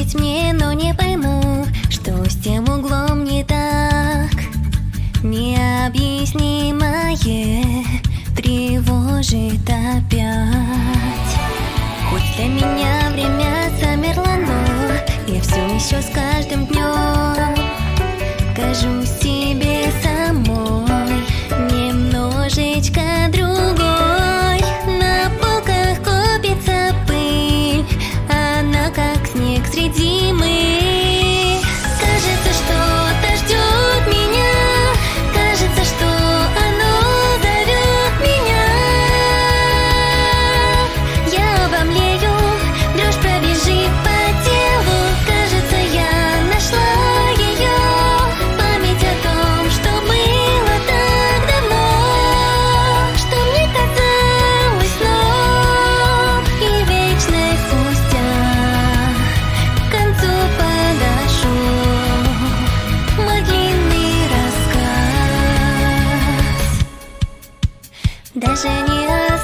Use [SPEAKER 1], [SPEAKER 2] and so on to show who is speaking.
[SPEAKER 1] верить мне, но не пойму, что с тем углом не так. Необъяснимое тревожит опять. Хоть для меня время замерло, но я все еще с каждым днем кажусь себе самой немножечко другой. На полках копится пыль, она как снег среди зимы. Кажется, что-то ждет меня, кажется, что оно зовет меня. Я обомлею, дрожь пробежит по телу. Кажется, я нашла ее, память о том, что было так давно, что мне казалось сном, и вечность спустя к концу подошел мой длинный рассказ. Даже не